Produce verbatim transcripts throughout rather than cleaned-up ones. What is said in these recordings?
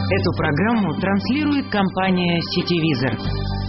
Эту программу транслирует компания «Сетевизор».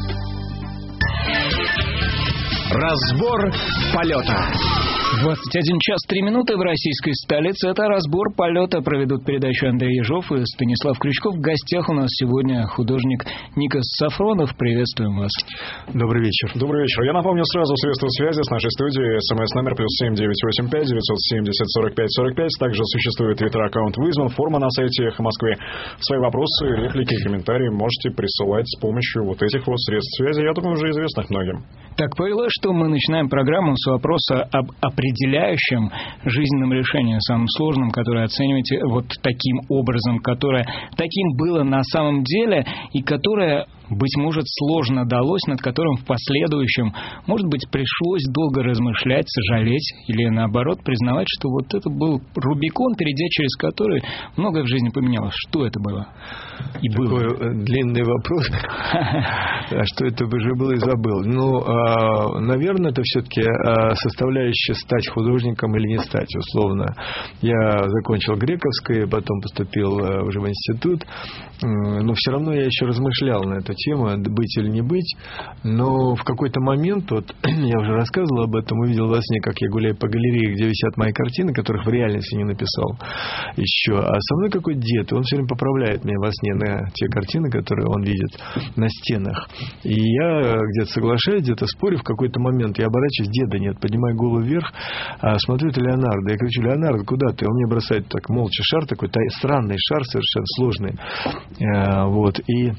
Разбор полета. двадцать один час три минуты в российской столице. Это разбор полета. Проведут передачу Андрей Ежов и Станислав Крючков. В гостях у нас сегодня художник Никос Сафронов. Приветствуем вас. Добрый вечер. Добрый вечер. Я напомню сразу средства связи с нашей студией. СМС-номер плюс семь девятьсот восемьдесят пять девятьсот семьдесят сорок пять сорок пять. Также существует твиттер-аккаунт «Вызван». Форма на сайте «Эхо Москвы». Свои вопросы, реплики и комментарии можете присылать с помощью вот этих вот средств связи. Я думаю, уже известных многим. Так повелось, что мы начинаем программу с вопроса об определяющем жизненном решении, самым сложным, которое оцениваете вот таким образом, которое таким было на самом деле и которое, быть может, сложно далось, над которым в последующем, может быть, пришлось долго размышлять, сожалеть или, наоборот, признавать, что вот это был Рубикон, перейдя через который многое в жизни поменялось. Что это было? И Такой было. Длинный вопрос. А что это уже было и забыл? Ну, наверное, это все-таки составляющая стать художником или не стать, условно. Я закончил Грековское, потом поступил уже в институт, но все равно я еще размышлял на эту тему, быть или не быть. Но в какой-то момент, вот я уже рассказывал об этом, увидел во сне, как я гуляю по галерее, где висят мои картины, которых в реальности не написал еще. А со мной какой-то дед, он все время поправляет меня во сне на те картины, которые он видит на стенах. И я где-то соглашаюсь, где-то спорю, в какой-то момент я оборачиваюсь, деда нет, поднимаю голову вверх, смотрю, это Леонардо. Я кричу: Леонардо, куда ты? Он мне бросает так молча шар, такой странный шар, совершенно сложный. Вот, и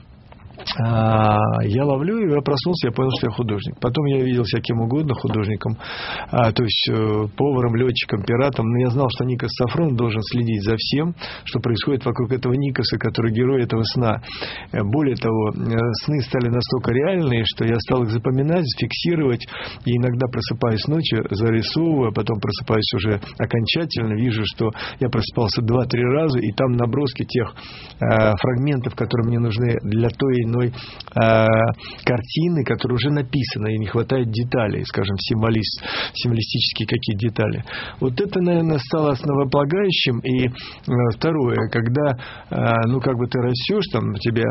я ловлю, и я проснулся, я понял, что я художник. Потом я видел всяким угодно художником, а, то есть поваром, летчиком, пиратом. Но я знал, что Никос Сафронов должен следить за всем, что происходит вокруг этого Никоса, который герой этого сна. Более того, сны стали настолько реальные, что я стал их запоминать, фиксировать, и иногда просыпаюсь ночью, зарисовываю, а потом просыпаюсь уже окончательно, вижу, что я просыпался два-три раза, и там наброски тех э, фрагментов, которые мне нужны для той иной э, картины, которая уже написана, и не хватает деталей, скажем, символист, символистические какие детали. Вот это, наверное, стало основополагающим. И э, второе, когда, э, ну, как бы ты растешь, там у тебя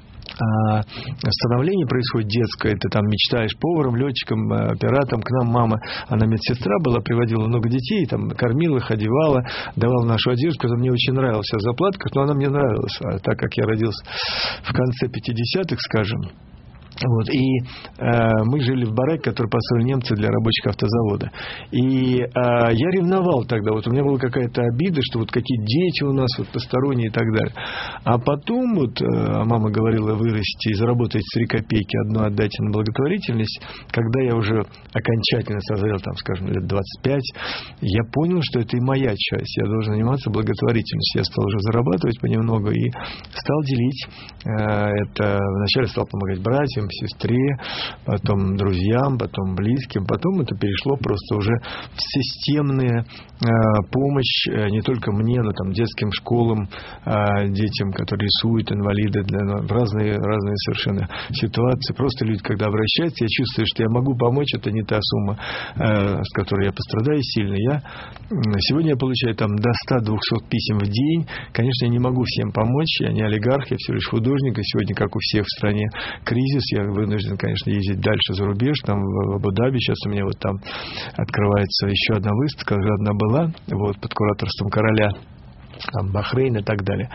становление происходит детское, ты там мечтаешь поваром, летчиком, пиратом. К нам мама, она медсестра была, приводила много детей, там кормила их, одевала, давала нашу одежду, которая мне очень нравилась в заплатках, но она мне нравилась, а так как я родился в конце пятидесятых, скажем. Вот, и э, мы жили в бараке, который построили немцы для рабочих автозавода. И э, я ревновал тогда. Вот у меня была какая-то обида, что вот какие дети у нас, вот посторонние и так далее. А потом вот э, мама говорила вырасти и заработать три копейки, одну отдайте на благотворительность. Когда я уже окончательно созрел, там, скажем, лет двадцать пять, я понял, что это и моя часть. Я должен заниматься благотворительностью. Я стал уже зарабатывать понемногу и стал делить. Э, это вначале стал помогать братьям, сестре, потом друзьям, потом близким, потом это перешло просто уже в системную э, помощь э, не только мне, но там детским школам, э, детям, которые рисуют, инвалиды, для, ну, разные, разные совершенно ситуации. Просто люди, когда обращаются, я чувствую, что я могу помочь, это не та сумма, э, с которой я пострадаю сильно. Я, сегодня я получаю там до ста-двухсот писем в день. Конечно, я не могу всем помочь, я не олигарх, я всего лишь художник, и сегодня, как у всех в стране, кризис. Я вынужден, конечно, ездить дальше за рубеж, там в Абу-Даби. Сейчас у меня вот там открывается еще одна выставка, уже одна была, вот, под кураторством короля, там, Бахрейн и так далее.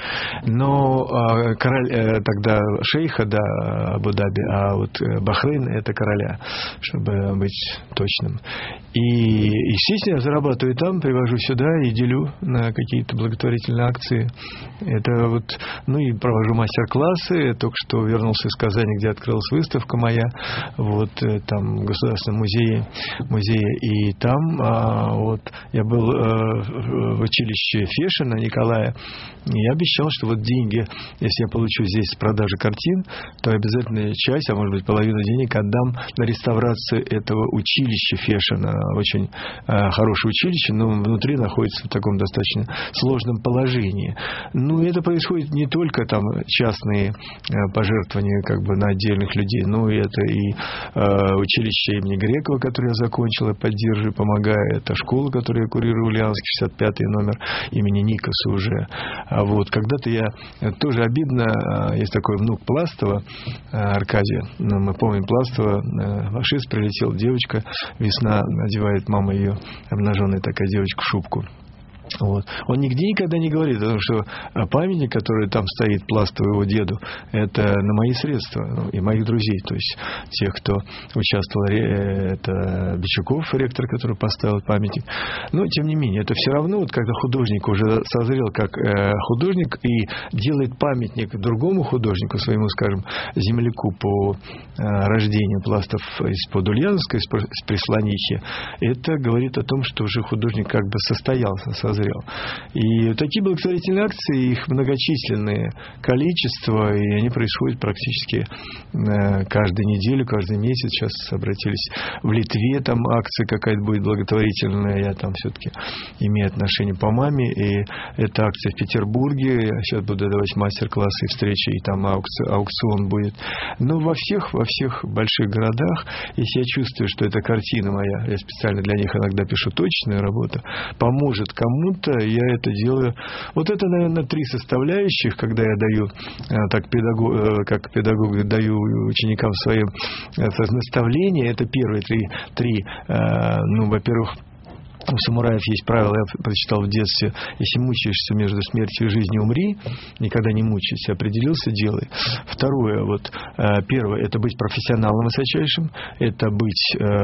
Но э, король, э, тогда шейха, да, Абу-Даби, а вот Бахрейн — это короля, чтобы быть точным. И, естественно, я зарабатываю там, привожу сюда и делю на какие-то благотворительные акции. Это вот, ну и провожу мастер-классы. Я только что вернулся из Казани, где открылась выставка моя, вот там в Государственном музее, музее. И там а, вот я был а, в училище Фешина Николая, и я обещал, что вот деньги, если я получу здесь с продажи картин, то обязательно часть, а может быть половину денег отдам на реставрацию этого училища Фешина. Очень э, хорошее училище, но внутри находится в таком достаточно сложном положении. Ну, это происходит не только там частные э, пожертвования как бы на отдельных людей, но это и э, училище имени Грекова, которое я закончил, я поддерживаю, помогаю. Это школа, которую я курирую, Ульяновский, шестьдесят пятый номер имени Никоса. вопросы уже. А вот когда-то я, тоже обидно, есть такой внук Пластова, Аркадия, ну, мы помним Пластова, фашист, прилетел девочка, весна, надевает мама ее, обнаженная такая девочка, шубку. Вот. Он нигде никогда не говорит о том, что памятник, который там стоит, Пластову его деду, это на мои средства, ну, и моих друзей, то есть тех, кто участвовал, это Бичуков, ректор, который поставил памятник. Но, тем не менее, это все равно, вот, когда художник уже созрел как э, художник и делает памятник другому художнику, своему, скажем, земляку по э, рождению Пластов из-под Ульяновска, из Преслоничья, это говорит о том, что уже художник как бы состоялся, созрел. И такие благотворительные акции, их многочисленное количество, и они происходят практически каждую неделю, каждый месяц. Сейчас обратились в Литве, там акция какая-то будет благотворительная, я там все-таки имею отношение по маме, и эта акция в Петербурге, я сейчас буду давать мастер-классы и встречи, и там аукцион будет. Но во всех, во всех больших городах, если я чувствую, что эта картина моя, я специально для них иногда пишу точную работу, поможет кому то я это делаю. Вот это, наверное, три составляющих, когда я даю, так педагог, как педагог даю ученикам своим наставления. Это первые три, три ну, во-первых, у самураев есть правило, я прочитал в детстве: если мучаешься между смертью и жизнью, умри, никогда не мучайся, определился, делай. Второе, вот, первое, это быть профессионалом высочайшим, это быть, э,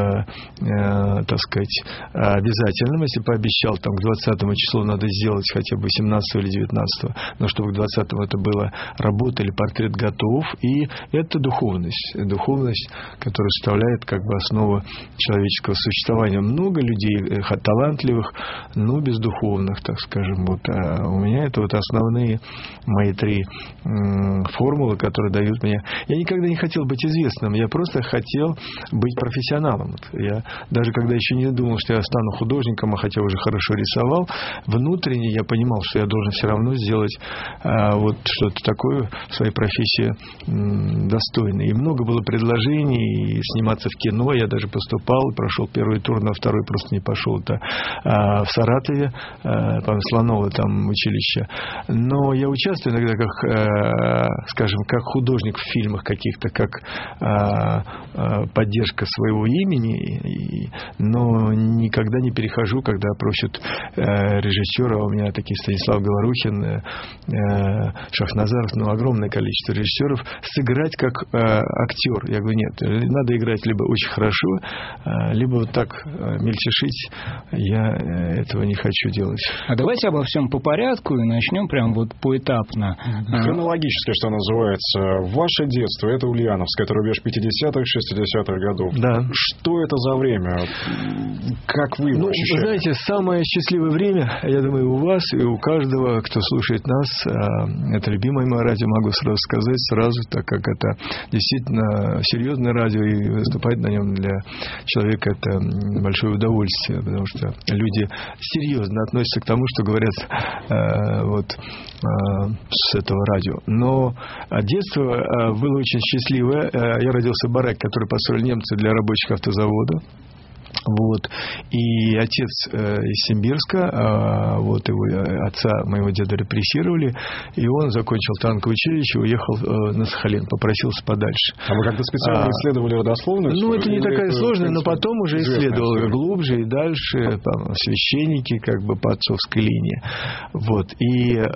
э, так сказать, обязательным, если пообещал, там, к двадцатому числу надо сделать хотя бы семнадцатого или девятнадцатого, но чтобы к двадцатому это была работа или портрет готов, и это духовность, духовность, которая составляет как бы основу человеческого существования. Много людей, талантливых, но бездуховных, так скажем. Вот. А у меня это вот основные мои три м, формулы, которые дают мне... Я никогда не хотел быть известным, я просто хотел быть профессионалом. Вот. Я даже когда еще не думал, что я стану художником, а хотя уже хорошо рисовал, внутренне я понимал, что я должен все равно сделать а, вот что-то такое в своей профессии м, достойное. И много было предложений, и сниматься в кино, я даже поступал, прошел первый тур, на второй просто не пошел. Это в Саратове, по Слоново там училище. Но я участвую иногда как, скажем, как художник в фильмах каких-то, как поддержка своего имени, но никогда не перехожу, когда просят режиссера, у меня такие Станислав Говорухин, Шахназаров, ну, огромное количество режиссеров, сыграть как актер. Я говорю, нет, надо играть либо очень хорошо, либо вот так мельтешить. Я этого не хочу делать. А давайте обо всем по порядку и начнем прям вот поэтапно. Хронологически, что называется. Ваше детство, это Ульяновск, это рубеж пятидесятых, шестидесятых годов. Да. Что это за время? Как вы его ну, ощущаете? Вы знаете, самое счастливое время, я думаю, у вас и у каждого, кто слушает нас, это любимое мое радио, могу сразу сказать, сразу, так как это действительно серьезное радио, и выступать на нем для человека это большое удовольствие, потому что люди серьезно относятся к тому, что говорят э, вот, э, с этого радио. Но детство э, было очень счастливое. Э, я родился в бараке, который построили немцы для рабочих автозавода. Вот. И отец э, из Симбирска, э, вот его отца, моего деда репрессировали, и он закончил танковое училище, уехал э, на Сахалин, попросился подальше. А вы как-то специально а, исследовали родословную? Ну, это не такая это, сложная, но потом уже исследовал история. Глубже и дальше, там, священники, как бы по отцовской линии. Вот. И э,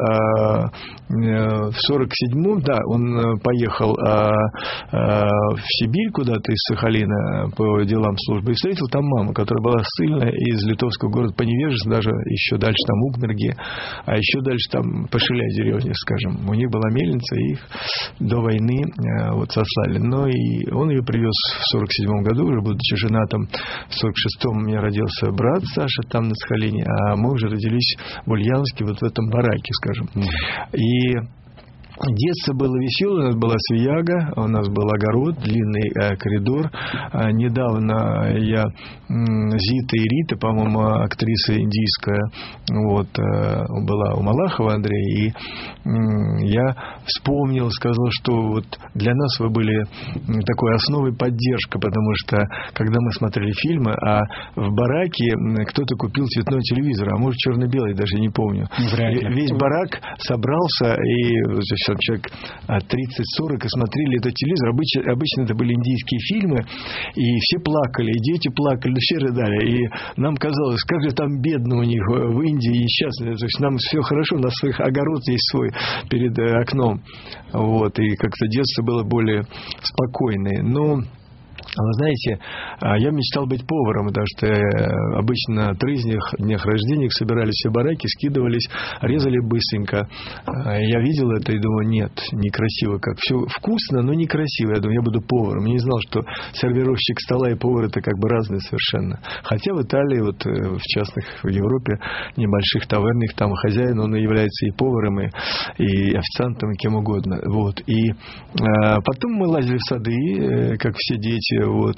э, в сорок седьмом, да, он поехал э, э, в Сибирь куда-то из Сахалина по делам службы и встретил там мама, которая была ссыльная из литовского города Поневежец, даже еще дальше там Угмерги, а еще дальше там Пошиля деревня, скажем. У них была мельница, и их до войны э, вот сослали. Но и он ее привез в сорок седьмом году, уже будучи женатым. В сорок шестом у меня родился брат Саша там на Сахалине, а мы уже родились в Ульяновске, вот в этом бараке, скажем. И Детство было веселое, у нас была свияга, у нас был огород, длинный э, коридор. А, недавно я, м, Зита и Рита, по-моему, актриса индийская, вот, э, была у Малахова Андрея, и м, я вспомнил, сказал, что вот для нас вы были такой основой поддержки, потому что, когда мы смотрели фильмы, а в бараке кто-то купил цветной телевизор, а может черно-белый, даже не помню. И весь барак собрался, и там человек тридцать-сорок и смотрели этот телевизор. Обычно, обычно это были индийские фильмы, и все плакали, и дети плакали, все рыдали. И нам казалось, как же там бедно у них в Индии несчастно. То есть нам все хорошо, у нас своих огород есть свой перед окном. Вот, и как-то детство было более спокойное. Но вы знаете, я мечтал быть поваром, потому что обычно на трызнях, днях рождения собирались все бараки, скидывались, резали быстренько. Я видел это и думал, нет, некрасиво как. Все вкусно, но некрасиво. Я думаю, я буду поваром. Я не знал, что сервировщик стола и повар это как бы разные совершенно. Хотя в Италии, вот в частных, в Европе, небольших тавернах, там хозяин, он является и поваром, и, и официантом, и кем угодно. Вот. И а, потом мы лазили в сады, как все дети. Вот.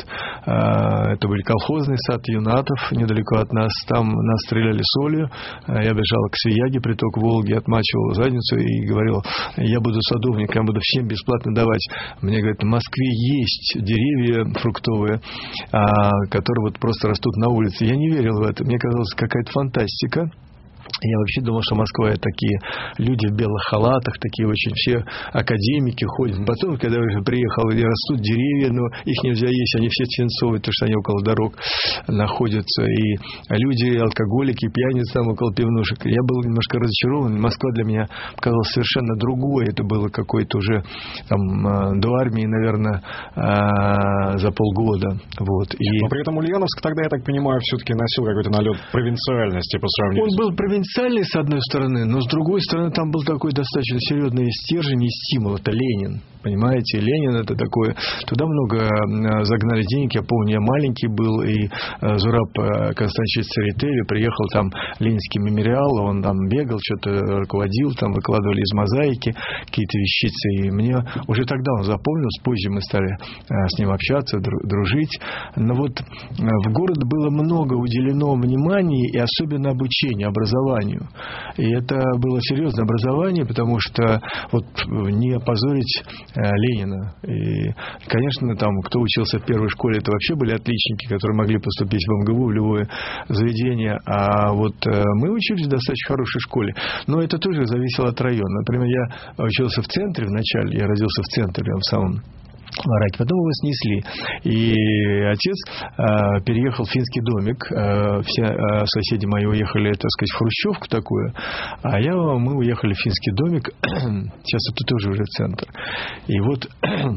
Это был колхозный сад юнатов недалеко от нас. Там нас стреляли солью. Я бежал к свияге, приток Волги, отмачивал задницу и говорил, я буду садовником, я буду всем бесплатно давать. Мне говорят, в Москве есть деревья фруктовые, которые вот просто растут на улице. Я не верил в это. Мне казалось, какая-то фантастика. Я вообще думал, что Москва это такие люди в белых халатах, такие очень все академики ходят. Потом, когда я уже приехал, где растут деревья, но их нельзя есть, они все свинцовые, потому что они около дорог находятся. И люди, алкоголики, пьяницы там около пивнушек. Я был немножко разочарован. Москва для меня казалась совершенно другой. Это было какой-то уже там до армии, наверное, за полгода. Вот. И... Но при этом Ульяновск тогда, я так понимаю, все-таки носил какой-то налет провинциальности по сравнению Он с... был провинциальный, с одной стороны, но с другой стороны, там был такой достаточно серьезный стержень и стимул. Это Ленин. Понимаете, Ленин это такое... Туда много загнали денег. Я помню, я маленький был, и Зураб Константинович Церетели приехал, там Ленинский мемориал, он там бегал, что-то руководил, там выкладывали из мозаики какие-то вещицы. И мне уже тогда он запомнил, позже мы стали с ним общаться, дружить. Но вот в город было много уделено внимания и особенно обучению, образованию. И это было серьезное образование, потому что вот не опозорить Ленина. И, конечно, там, кто учился в первой школе, это вообще были отличники, которые могли поступить в МГУ, в любое заведение. А вот мы учились в достаточно хорошей школе. Но это тоже зависело от района. Например, я учился в центре вначале, я родился в центре, в самом бараке. Потом его снесли. И отец э, переехал в финский домик. Э, все э, соседи мои уехали, так сказать, в хрущевку такую. А я, мы уехали в финский домик. Сейчас это тоже уже центр. И вот...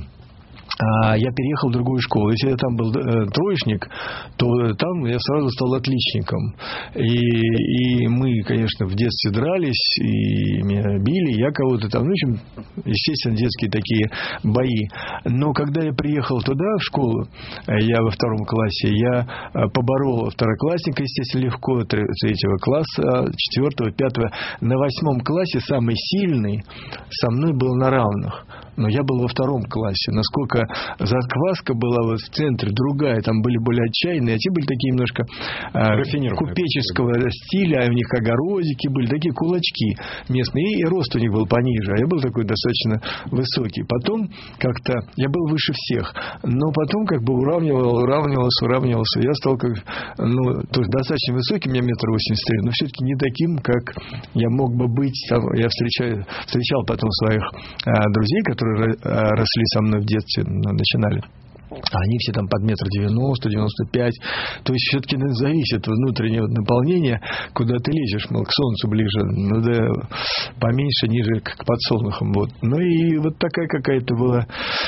я переехал в другую школу. Если я там был э, троечник, то там я сразу стал отличником. И, и мы, конечно, в детстве дрались, и меня били, я кого-то там, ну, в общем, естественно, детские такие бои. Но когда я приехал туда, в школу, я во втором классе, я поборол второклассника, естественно, легко, третьего класса, четвертого, пятого. На восьмом классе самый сильный со мной был на равных. Но я был во втором классе. Насколько закваска была вот в центре, другая, там были более отчаянные, а те были такие немножко э, купеческого стиля, а у них огородики были, такие кулачки местные, и рост у них был пониже, а я был такой достаточно высокий. Потом как-то, я был выше всех, но потом как бы уравнивал, уравнивался, уравнивался, я стал как, ну, тоже достаточно высокий, у меня метр восемьдесят три, но все-таки не таким, как я мог бы быть. Там, я встречаю, встречал потом своих э, друзей, которые росли со мной в детстве, начинали. Они все там под метр девяносто, девяносто пять. То есть все-таки зависит от внутреннего наполнения, куда ты лезешь, мол, к солнцу ближе, надо поменьше, ниже к подсолнухам. Вот. Ну и вот такая какая-то была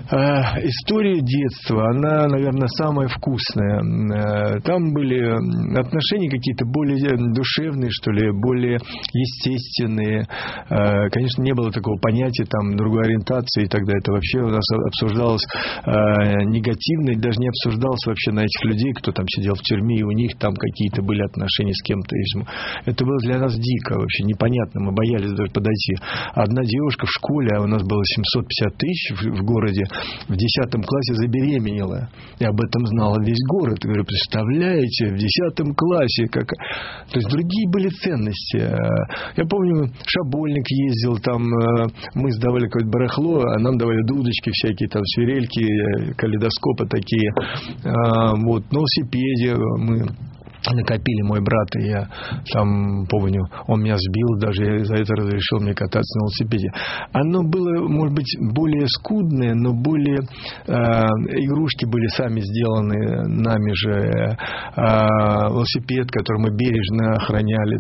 История детства, она, наверное, самая вкусная. Там были отношения какие-то более душевные, что ли, более естественные. Конечно, не было такого понятия там другой ориентации и так далее. Это вообще у нас обсуждалось негативно, и даже не обсуждалось вообще на этих людей, кто там сидел в тюрьме, и у них там какие-то были отношения с кем-то. Это было для нас дико, вообще непонятно. Мы боялись даже подойти. Одна девушка в школе, а у нас было семьсот пятьдесят тысяч в городе, в десятом классе забеременела. И об этом знал весь город. Я говорю, представляете, в десятом классе. Как... То есть другие были ценности. Я помню, Шабольник ездил, там мы сдавали какое-то барахло, а нам давали дудочки всякие, там свирельки, калейдоскопы такие. Вот, на велосипеде мы накопили, мой брат и я, там, помню, он меня сбил, даже я за это разрешил мне кататься на велосипеде. Оно было, может быть, более скудное, но более э, игрушки были сами сделаны нами же, э, велосипед, который мы бережно охраняли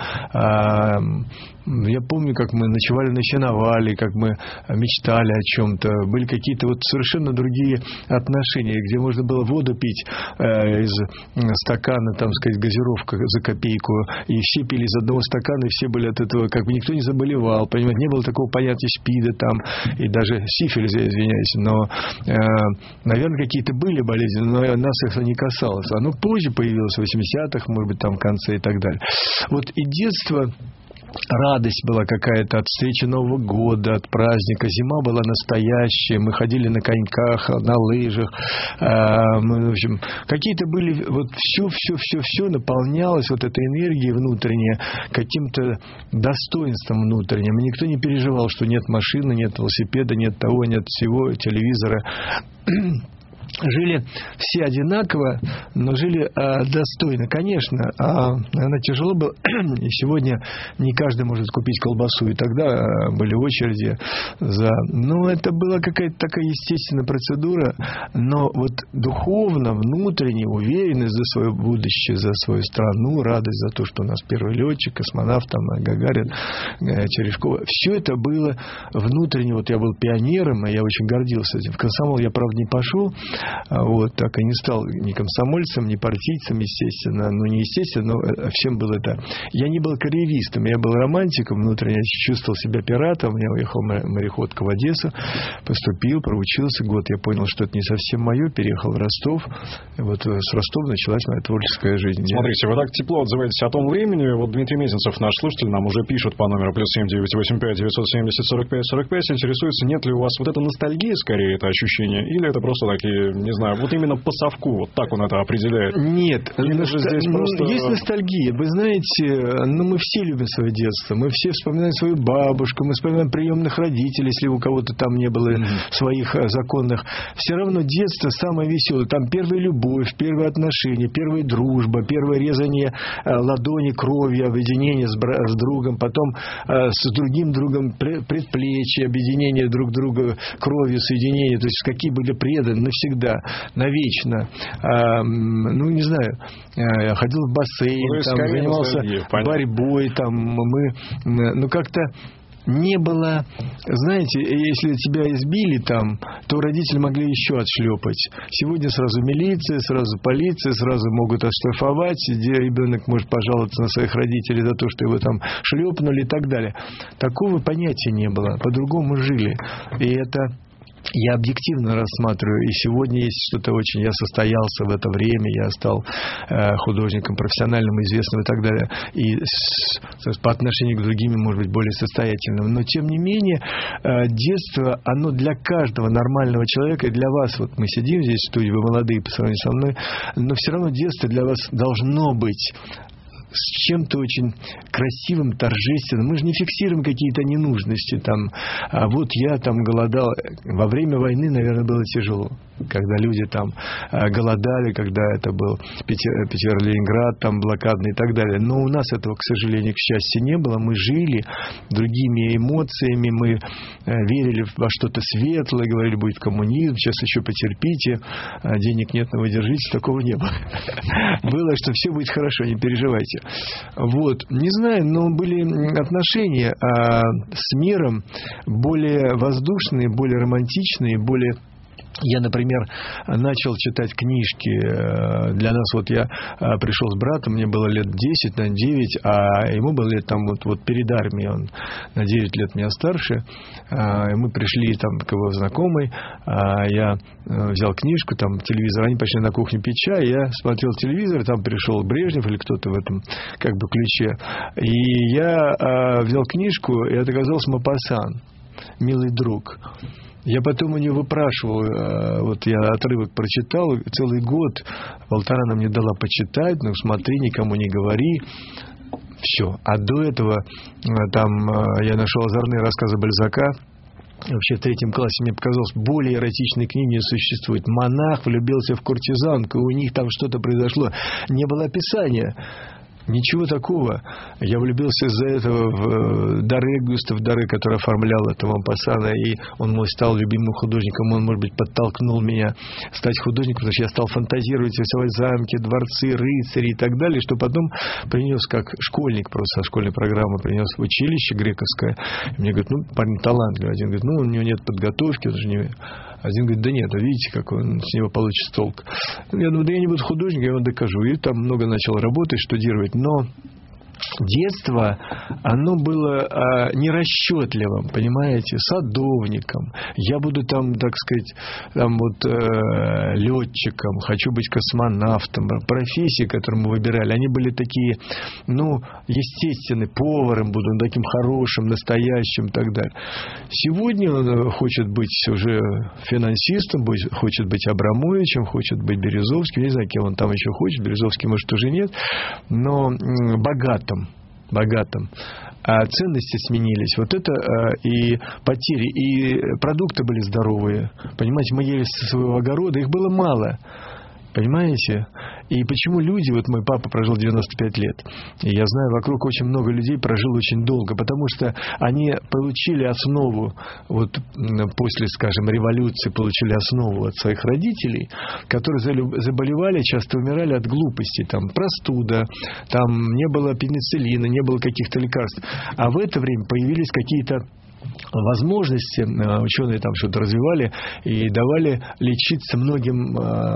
там. Э, я помню, как мы ночевали на сеновале, как мы мечтали о чем-то. Были какие-то вот совершенно другие отношения, где можно было воду пить э, из стакана, там, сказать, газировка за копейку, и все пили из одного стакана, и все были от этого, как бы никто не заболевал, понимаете, не было такого понятия СПИДа там, и даже сифилиса, извиняюсь, но, э, наверное, какие-то были болезни, но нас это не касалось. Оно позже появилось, в восьмидесятых, может быть, там, в конце и так далее. Вот и детство... Радость была какая-то от встречи Нового года, от праздника. Зима была настоящая. Мы ходили на коньках, на лыжах. Мы, в общем, какие-то были... Вот все, все, все, все наполнялось вот этой энергией внутренней, каким-то достоинством внутренним. И никто не переживал, что нет машины, нет велосипеда, нет того, нет всего, телевизора. Жили все одинаково, но жили а, достойно. Конечно, а, наверное, тяжело было. И сегодня не каждый может купить колбасу. И тогда а, были очереди за... Ну, это была какая-то такая естественная процедура. Но вот духовно, внутренне уверенность за свое будущее, за свою страну, радость за то, что у нас первый летчик, космонавт, там, Гагарин, Терешкова. Все это было внутренне. Вот я был пионером, и я очень гордился этим. В комсомол я, правда, не пошел. Вот, так и не стал ни комсомольцем, ни партийцем, естественно. Ну, не естественно, но всем было это. Я не был карьеристом, я был романтиком внутренне, я чувствовал себя пиратом. Я уехал мореходка в Одессу, поступил, проучился год. Я понял, что это не совсем мое, переехал в Ростов. И вот с Ростова началась моя творческая жизнь. Смотрите, вы так тепло отзываетесь о том времени. Вот Дмитрий Мезенцев, наш слушатель, нам уже пишет по номеру плюс семь девять восемь пять девятьсот семьдесят сорок пять сорок пять. Интересуется, нет ли у вас вот это ностальгия, скорее, это ощущение, или это просто такие, не знаю, вот именно по совку, вот так он это определяет? Нет, носталь... здесь ну, просто... есть ностальгия. Вы знаете, ну, мы все любим свое детство, мы все вспоминаем свою бабушку, мы вспоминаем приемных родителей, если у кого-то там не было mm-hmm. своих законных. Все равно детство самое веселое. Там первая любовь, первые отношения, первая дружба, первое резание ладони кровью, объединение с, бра... с другом, потом с другим другом предплечье, объединение друг друга кровью, соединение. То есть какие были преданы навсегда, навечно. А, ну, не знаю, я ходил в бассейн, ну, там, занимался борьбой, там, мы, ну, как-то не было, знаете, если тебя избили там, то родители могли еще отшлепать. Сегодня сразу милиция, сразу полиция, сразу могут оштрафовать, где ребенок может пожаловаться на своих родителей за то, что его там шлепнули и так далее. Такого понятия не было. По-другому жили. И это... Я объективно рассматриваю, и сегодня есть что-то очень... Я состоялся в это время, я стал э, художником профессиональным, известным и так далее, и с, по отношению к другим, может быть, более состоятельным. Но, тем не менее, э, детство, оно для каждого нормального человека, и для вас, вот мы сидим здесь в студии, вы молодые по сравнению со мной, но все равно детство для вас должно быть с чем-то очень красивым, торжественным. Мы же не фиксируем какие-то ненужности. Там, а вот я там голодал. Во время войны, наверное, было тяжело. Когда люди там голодали, когда это был Питер-Ленинград, там блокадный и так далее. Но у нас этого, к сожалению, к счастью, не было. Мы жили другими эмоциями, мы верили во что-то светлое, говорили, будет коммунизм, сейчас еще потерпите, денег нет, но вы держитесь. Такого не было. Было, что все будет хорошо, не переживайте. Вот. Не знаю, но были отношения а, с миром более воздушные, более романтичные, более Я, например, начал читать книжки. Для нас, вот я пришел с братом, мне было лет десять, наверное, девять, а ему было лет там вот, вот перед армией, он на девять лет меня старше. И мы пришли там к его знакомой, я взял книжку, там телевизор, они пошли на кухню пить чай, я смотрел телевизор, там пришел Брежнев или кто-то в этом как бы ключе. И я взял книжку, и это оказался Мопассан, «Милый друг». Я потом у нее выпрашивал, вот я отрывок прочитал, целый год, полтора она мне дала почитать, ну смотри, никому не говори, все. А до этого там я нашел озорные рассказы Бальзака. Вообще в третьем классе мне показалось, более эротичной книги не существует. Монах влюбился в куртизанку, у них там что-то произошло. Не было описания. Ничего такого. Я влюбился из-за этого в Даре, Густав Даре, который оформлял этого Мопассана, и он мой стал любимым художником. Он, может быть, подтолкнул меня стать художником, потому что я стал фантазировать, рисовать замки, дворцы, рыцари и так далее, что потом принес как школьник, просто со школьной программы принес в училище грековское. И мне говорят, ну, парень талантливый. Один говорит, ну, у него нет подготовки, он же не... Один говорит, да нет, а видите, как он с него получит толк. Я думаю, да я не буду художником, я вам докажу. И там много начал работать, штудировать. Но детство, оно было а, нерасчетливым, понимаете, садовником. Я буду там, так сказать, там вот э, летчиком, хочу быть космонавтом. Профессии, которые мы выбирали, они были такие, ну, естественные. Поваром буду, таким хорошим, настоящим и так далее. Сегодня он хочет быть уже финансистом, хочет быть Абрамовичем, хочет быть Березовским. Не знаю, кем он там еще хочет. Березовский, может, уже нет. Но богатым. богатым. А ценности сменились. Вот это и потери, и продукты были здоровые. Понимаете, мы ели со своего огорода, их было мало. Понимаете? И почему люди, вот мой папа прожил девяносто пять лет, и я знаю, вокруг очень много людей прожил очень долго, потому что они получили основу, вот после, скажем, революции, получили основу от своих родителей, которые заболевали, часто умирали от глупости, там простуда, там не было пенициллина, не было каких-то лекарств. А в это время появились какие-то возможности, ученые там что-то развивали и давали лечиться многим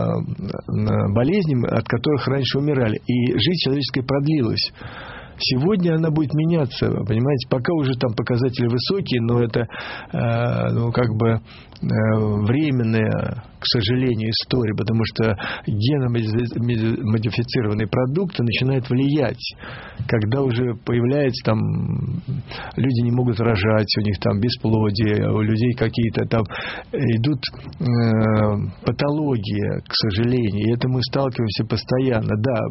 болезням, от которых раньше умирали. И жизнь человеческая продлилась. Сегодня она будет меняться, понимаете, пока уже там показатели высокие, но это, э, ну, как бы э, временная, к сожалению, история, потому что геномодифицированные продукты начинают влиять, когда уже появляется там, люди не могут рожать, у них там бесплодие, у людей какие-то там идут э, патологии, к сожалению, и это мы сталкиваемся постоянно, да,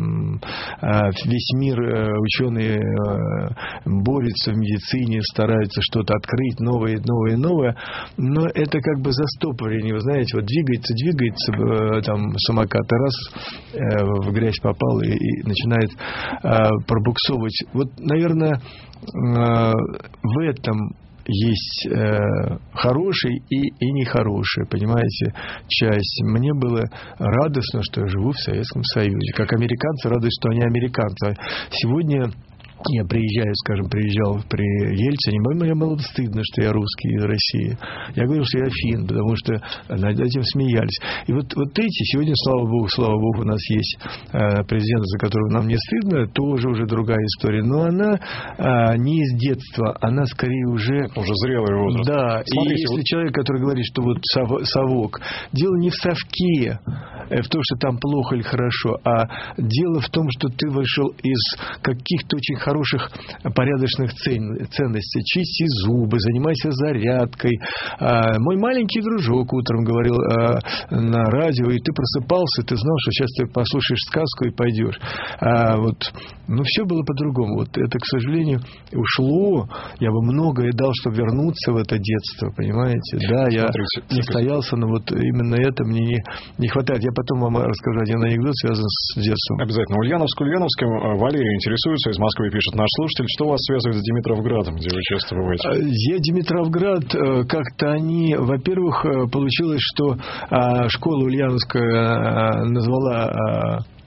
э, весь мир э, ученые борются в медицине, стараются что-то открыть, новое, новое, новое, но это как бы застопорение, вы знаете, вот двигается, двигается там самокат, и раз в грязь попал и, и начинает пробуксовывать. Вот, наверное, в этом есть э, хороший и, и нехороший, понимаете, часть. Мне было радостно, что я живу в Советском Союзе. Как американцы радуются, что они американцы. Сегодня я приезжаю, скажем, приезжал при Ельцине, мне было стыдно, что я русский из России. Я говорил, что я фин, потому что над этим смеялись. И вот, вот эти, сегодня, слава богу, слава богу, у нас есть э, президент, за которого нам не стыдно, тоже уже другая история. Но она э, не из детства, она скорее уже... Уже зрелый возраст. Да, смотрите, и если вот... человек, который говорит, что вот сов, совок, дело не в совке, в том, что там плохо или хорошо, а дело в том, что ты вышел из каких-то очень хороших, порядочных ценностей. Чисти зубы, занимайся зарядкой. Мой маленький дружок утром говорил на радио, и ты просыпался, ты знал, что сейчас ты послушаешь сказку и пойдешь. А вот, ну, все было по-другому. Вот это, к сожалению, ушло. Я бы многое дал, чтобы вернуться в это детство, понимаете? Да, я настоялся, но вот именно это мне не, не хватает. Я потом вам расскажу один анекдот, связанный с детством. Обязательно. Ульяновск, Ульяновском. Валерий интересуется, из Москвы пишет наш слушатель. Что вас связывает с Димитровградом, где вы часто бываете? Я Димитровград, как-то они, во-первых, получилось, что школа Ульяновская назвала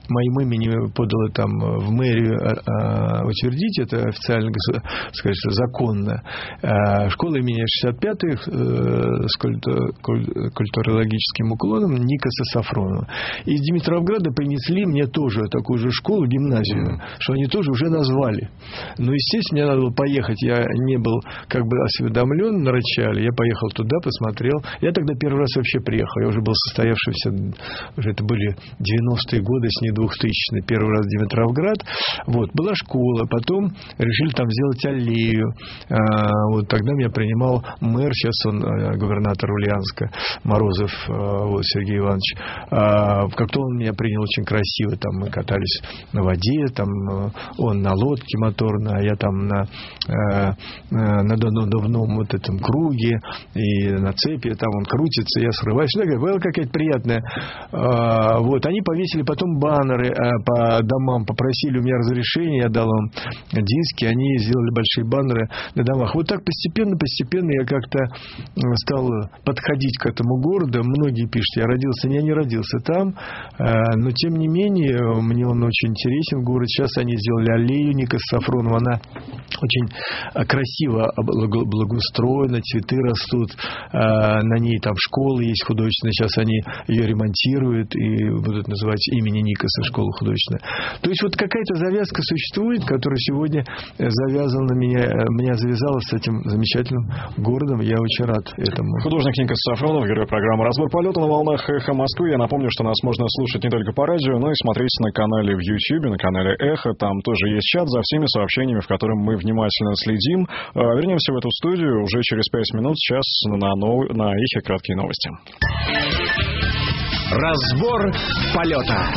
моим именем подала там в мэрию утвердить, это официально, сказать, законно. Школа имени шестьдесят пятых с культурологическим уклоном Никаса Сафронова. Из Димитровграда принесли мне тоже такую же школу, гимназию, mm-hmm. что они тоже уже назвали. Но, естественно, мне надо было поехать. Я не был как бы осведомлен на начале. Я поехал туда, посмотрел. Я тогда первый раз вообще приехал. Я уже был состоявшийся, уже это были девяностые годы, с не двухтысячные, первый раз в Димитровград. Вот, была школа. Потом решили там сделать аллею. А, вот тогда меня принимал мэр, сейчас он губернатор Ульяновска, Морозов вот, Сергей Иванович. А, как-то он меня принял очень красиво. Там мы катались на воде, там он на лодке моторной, а я там на, на надувном вот этом круге и на цепи, там он крутится, я срываюсь. Такая была какая-то приятная. А, вот, они повесили потом баннеры а, по домам, попросили у меня разрешения, я дал им диски, они сделали большие баннеры на домах. Вот так постепенно-постепенно я как-то стал подходить к этому городу. Многие пишут, я родился, я не родился там, а, но тем не менее мне он очень интересен, город. Сейчас они сделали аллею Никаса Сафронова, она очень красиво благоустроена, цветы растут, на ней там школы есть художественные, сейчас они ее ремонтируют и будут называть имени Никаса школу художественную. То есть вот какая-то завязка существует, которая сегодня завязана на меня, меня завязала с этим замечательным городом, я очень рад этому. Художник Никас Сафронов, герой программы «Разбор полета» на волнах «Эхо Москвы». Я напомню, что нас можно слушать не только по радио, но и смотреть на канале в YouTube, на канале «Эхо». Там тоже есть чат за всеми сообщениями, в котором мы внимательно следим. Вернемся в эту студию уже через пять минут. Сейчас на, нов... на «Эхе» краткие новости. Разбор полета.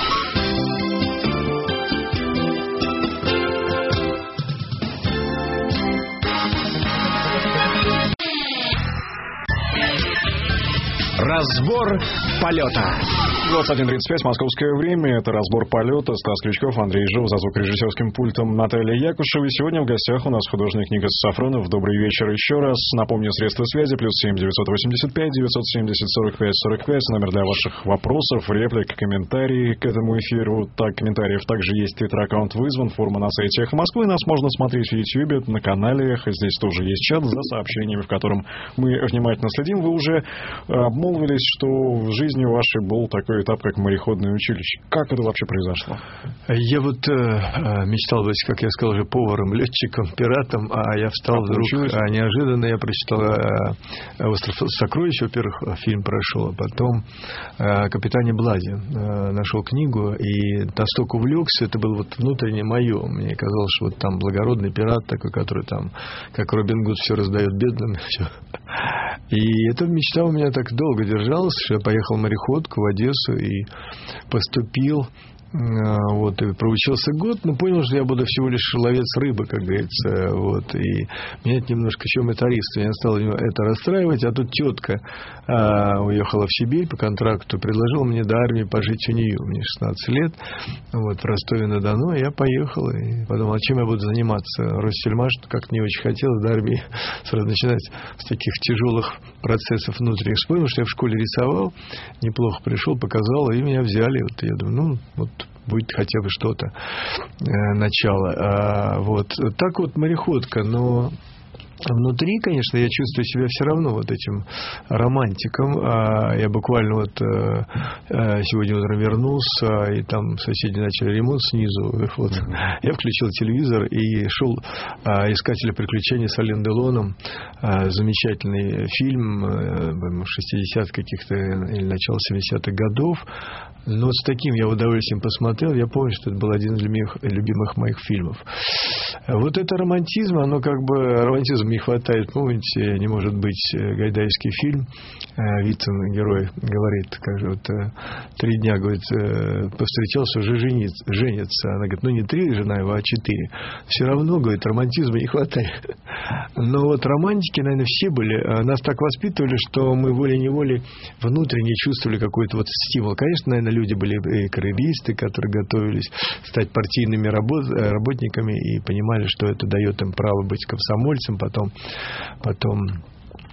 Разбор полета. двадцать один тридцать пять, московское время. Это разбор полета. Стас Крючков, Андрей Жил, за звукорежиссерским пультом Наталья Якушева. И сегодня в гостях у нас художник Никас Сафронов. Добрый вечер еще раз. Напомню, средства связи плюс семь девятьсот восемьдесят пять девятьсот семьдесят сорок пять сорок пять. Номер для ваших вопросов, реплик, комментарий к этому эфиру. Так, комментариев также есть. Твиттер-аккаунт вызван. Форма на сайте Эхо Москвы. Нас можно смотреть в YouTube, на канале Эхо. Здесь тоже есть чат за сообщениями, в котором мы внимательно следим. Вы уже обмолвились, что в жизни вашей был такой этап, как мореходное училище. Как это вообще произошло? Я вот э, мечтал быть, как я сказал, уже поваром, летчиком, пиратом, а я встал а вдруг, а неожиданно я прочитал э, «Остров сокровищ», во-первых, фильм прошел, а потом э, «Капитане Блади». Э, нашел книгу и настолько увлекся, это было вот внутренне мое. Мне казалось, что вот там благородный пират такой, который там, как Робин Гуд, все раздает бедным. Все. И эта мечта у меня так долго держалась, что я поехал в мореходку в Одессу и поступил, вот, и проучился год, но понял, что я буду всего лишь ловец рыбы, как говорится, вот, и меня это немножко еще моторист, я стал это расстраивать, а тут тетка а, уехала в Сибирь по контракту, предложила мне до армии пожить у нее, мне шестнадцать лет, вот, в Ростове-на-Дону, я поехал и подумал, а чем я буду заниматься, Ростельмаш как-то не очень хотелось до армии сразу начинать с таких тяжелых процессов внутренних. Вспомнил, что я в школе рисовал, неплохо пришел, показал, и меня взяли, вот, я думаю, ну, вот, будет хотя бы что-то, э, начало. А, вот. Так вот мореходка, но внутри, конечно, я чувствую себя все равно вот этим романтиком. А я буквально вот э, сегодня утром вернулся, и там соседи начали ремонт снизу. Вот. Я включил телевизор и шел э, «Искатели приключений» с Ален Делоном. Э, замечательный фильм э, шестидесятых каких-то или начала семидесятых годов. Но с таким я удовольствием посмотрел. Я помню, что это был один из любимых, любимых моих фильмов. Вот это романтизм, оно как бы... Романтизм не хватает, помните, не может быть гайдаевский фильм. Вицин, герой, говорит, как же вот три дня, говорит, повстречался, уже женится, женится. Она говорит, ну не три жена его, а четыре. Все равно, говорит, романтизма не хватает. Но вот романтики, наверное, все были. Нас так воспитывали, что мы волей-неволей внутренне чувствовали какой-то вот стимул. Конечно, наверное, люди были и карьеристы, которые готовились стать партийными работ, работниками и понимали, что это дает им право быть комсомольцем, потом, потом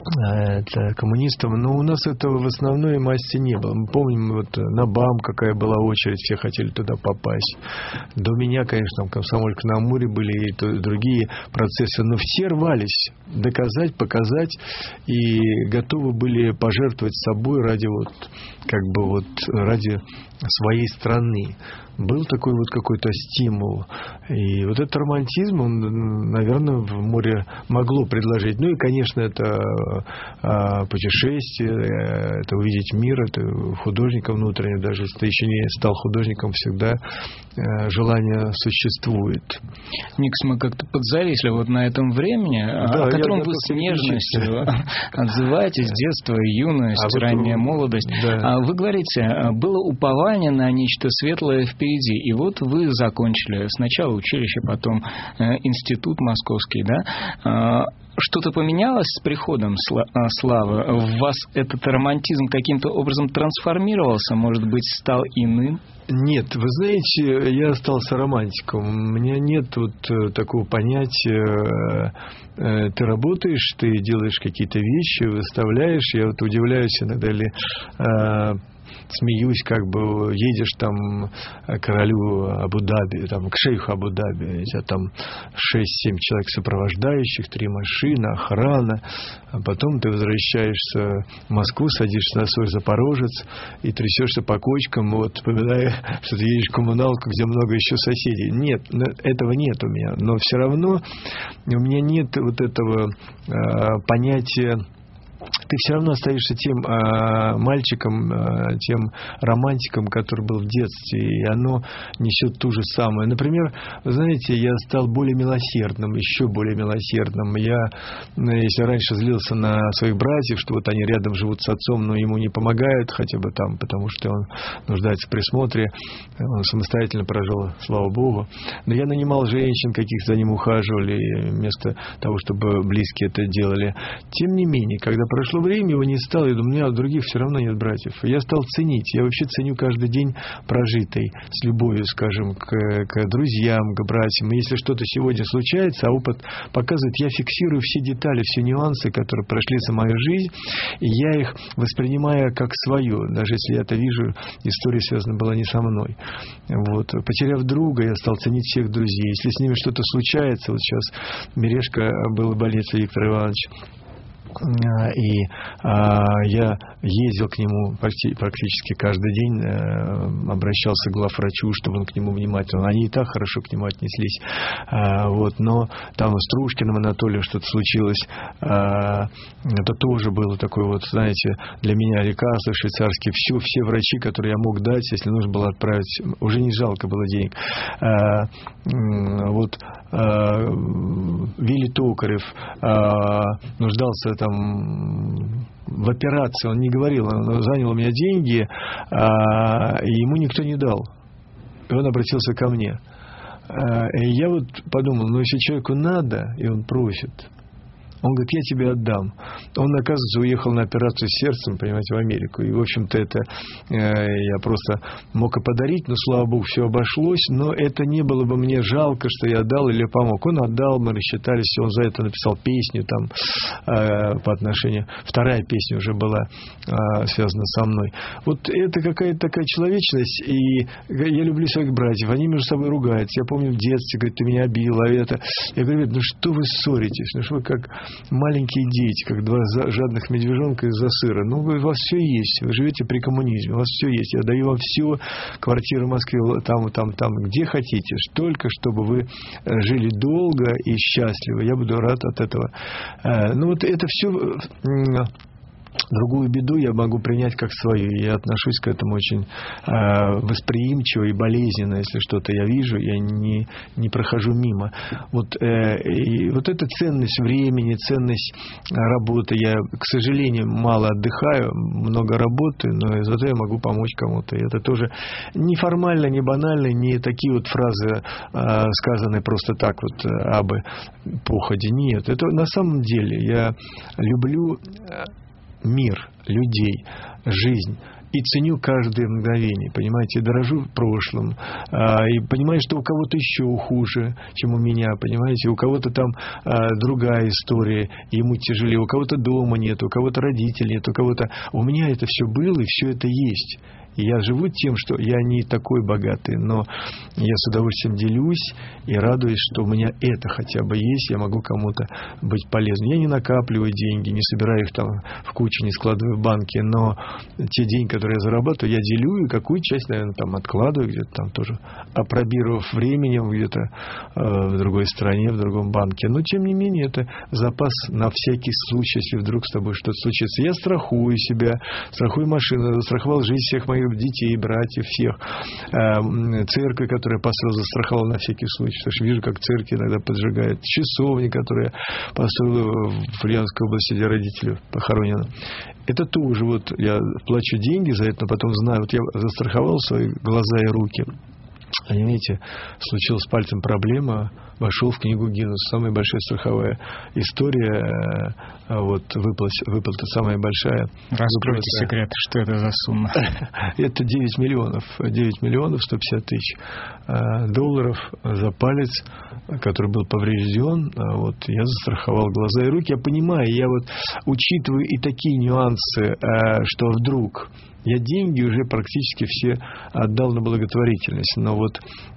это, коммунистов, но у нас этого в основной массе не было. Мы помним, вот на БАМ какая была очередь, все хотели туда попасть. До меня, конечно, там Комсомолька на Амуре были и, то, и другие процессы, но все рвались доказать, показать и готовы были пожертвовать собой ради вот, как бы вот, ради своей страны. Был такой вот какой-то стимул. И вот этот романтизм, он, наверное, в море могло предложить. Ну и, конечно, это а, путешествие, это увидеть мир, это художника внутренне, даже если ты еще не стал художником, всегда а, желание существует. Никс, мы как-то подзависли вот на этом времени, да, о котором вы с нежностью отзываетесь, детство, юность, а ранняя вот, молодость. Да. Вы говорите, было упование на нечто светлое впереди. И вот вы закончили сначала училище, потом э, институт московский, да? Э, что-то поменялось с приходом славы? В вас этот романтизм каким-то образом трансформировался? Может быть, стал иным? Нет, вы знаете, я остался романтиком. У меня нет вот такого понятия. Ты работаешь, ты делаешь какие-то вещи, выставляешь. Я вот удивляюсь иногда ли... смеюсь, как бы едешь там к королю Абу-Даби, там, к шейху Абу-Даби, у тебя там шесть-семь человек сопровождающих, три машины, охрана, а потом ты возвращаешься в Москву, садишься на свой Запорожец и трясешься по кочкам, вот, вспоминая, что ты едешь в коммуналку, где много еще соседей. Нет, этого нет у меня, но все равно у меня нет вот этого э, понятия. Ты все равно остаешься тем э, мальчиком, э, тем романтиком, который был в детстве, и оно несет ту же самую. Например, вы знаете, я стал более милосердным, еще более милосердным. Я, если раньше злился на своих братьев, что вот они рядом живут с отцом, но ему не помогают, хотя бы там, потому что он нуждается в присмотре, он самостоятельно прожил, слава Богу. Но я нанимал женщин, каких за ним ухаживали, вместо того, чтобы близкие это делали. Тем не менее, когда прошло время, его не стало, я думаю, у меня у других все равно нет братьев. Я стал ценить. Я вообще ценю каждый день прожитый с любовью, скажем, к, к друзьям, к братьям. И если что-то сегодня случается, а опыт показывает, я фиксирую все детали, все нюансы, которые прошли за мою жизнь, и я их воспринимаю как свою. Даже если я это вижу, история связана была не со мной. Вот. Потеряв друга, я стал ценить всех друзей. Если с ними что-то случается, вот сейчас Мережко был в больнице, Виктор Иванович, и а, я ездил к нему почти, практически каждый день, а, обращался к главврачу, чтобы он к нему внимательно. Они и так хорошо к нему отнеслись. А, вот, но там с Трушкиным Анатолием что-то случилось. А, это тоже было такое вот, знаете, для меня лекарство швейцарские. Все, все врачи, которые я мог дать, если нужно было отправить, уже не жалко было денег. А, вот а, Вилли Токарев а, нуждался там в операции, он не говорил, он занял у меня деньги, а, и ему никто не дал. И он обратился ко мне. А, и я вот подумал, ну если человеку надо, и он просит, он говорит, я тебе отдам. Он, оказывается, уехал на операцию с сердцем, понимаете, в Америку. И, в общем-то, это э, я просто мог и подарить, но, слава богу, все обошлось. Но это не было бы мне жалко, что я отдал или помог. Он отдал, мы рассчитались, он за это написал песню там э, по отношению... Вторая песня уже была э, связана со мной. Вот это какая-то такая человечность. И я люблю своих братьев. Они между собой ругаются. Я помню в детстве, говорит, ты меня бил, а это... Я говорю, ну что вы ссоритесь? Ну что вы как... маленькие дети, как два жадных медвежонка из-за сыра. Ну, у вас все есть. Вы живете при коммунизме. У вас все есть. Я даю вам все. Квартира в Москве, там, там, там, где хотите. Только чтобы вы жили долго и счастливо. Я буду рад от этого. Ну, вот это все... Другую беду я могу принять как свою. Я отношусь к этому очень э, восприимчиво и болезненно. Если что-то я вижу, я не, не прохожу мимо. Вот, э, и вот эта ценность времени, ценность работы. Я, к сожалению, мало отдыхаю, много работаю, но зато я могу помочь кому-то. И это тоже не формально, не банально, не такие вот фразы, э, сказанные просто так вот, абы походе. Нет, это на самом деле я люблю... мир, людей, жизнь. И ценю каждое мгновение, понимаете, и дорожу прошлым, а, и понимаю, что у кого-то еще хуже, чем у меня, понимаете, у кого-то там а, другая история, ему тяжелее, у кого-то дома нет, у кого-то родителей нет, у кого-то... У меня это все было, и все это есть. И я живу тем, что я не такой богатый, но я с удовольствием делюсь и радуюсь, что у меня это хотя бы есть, я могу кому-то быть полезным. Я не накапливаю деньги, не собираю их там в кучу, не складываю в банке, но те деньги, которые я зарабатываю, я делю, и какую часть, наверное, там откладываю где-то там тоже, опробировав временем где-то э, в другой стране, в другом банке. Но, тем не менее, это запас на всякий случай, если вдруг с тобой что-то случится. Я страхую себя, страхую машину, застраховал жизнь всех моих детей, братьев, всех. Церковь, которая построила, застраховала на всякий случай. Потому что вижу, как церкви иногда поджигают. Часовни, которые построила в Ульяновской области, где родители похоронены. Это тоже вот я плачу деньги за это, но потом знаю, вот я застраховал свои глаза и руки. Понимаете, случилась с пальцем проблема, вошел в книгу Гиннесса, самая большая страховая история, вот выплата, выплата самая большая. Раскройте секрет, что это за сумма? Это девять миллионов, девять миллионов сто пятьдесят тысяч долларов за палец, который был поврежден. Вот я застраховал глаза и руки. Я понимаю, я вот учитываю и такие нюансы, что вдруг я деньги уже практически все отдал на благотворительность. Но вот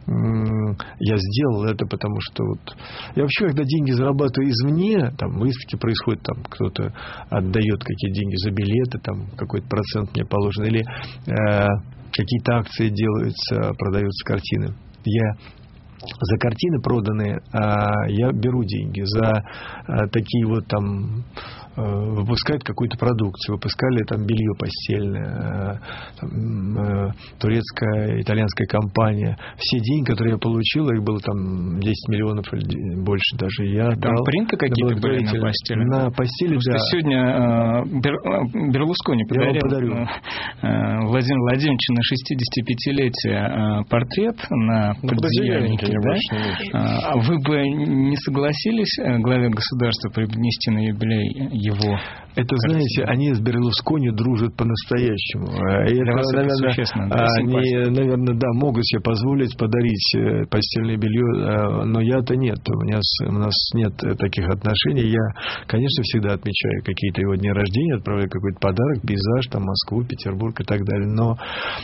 м- я сделал это, потому что вот... Я вообще, когда деньги зарабатываю извне, там выставки происходят, там кто-то отдает какие-то деньги за билеты, там какой-то процент мне положен, или э- какие-то акции делаются, продаются картины. Я... За картины проданные а, я беру деньги. За а, такие вот там выпускают какую-то продукцию, выпускали там белье постельное, там, э, турецкая, итальянская компания. Все деньги, которые я получил, их было там десять миллионов или больше даже. Я там дал, принты какие-то были на постели? На постели, да. Сегодня э, Бер, Берлускони подарил э, Владимиру Владимировичу на шестидесятипятилетие э, портрет на ну, пододеяльнике. Да? А вы бы не согласились главе государства принести на юбилей его? Это, знаете, они с Берлускони дружат по-настоящему. И это, наверное, да, они, наверное, да, могут себе позволить подарить постельное белье, но я-то нет. У нас, у нас нет таких отношений. Я, конечно, всегда отмечаю какие-то его дни рождения, отправляю какой-то подарок, пейзаж, там, Москву, Петербург и так далее. Но...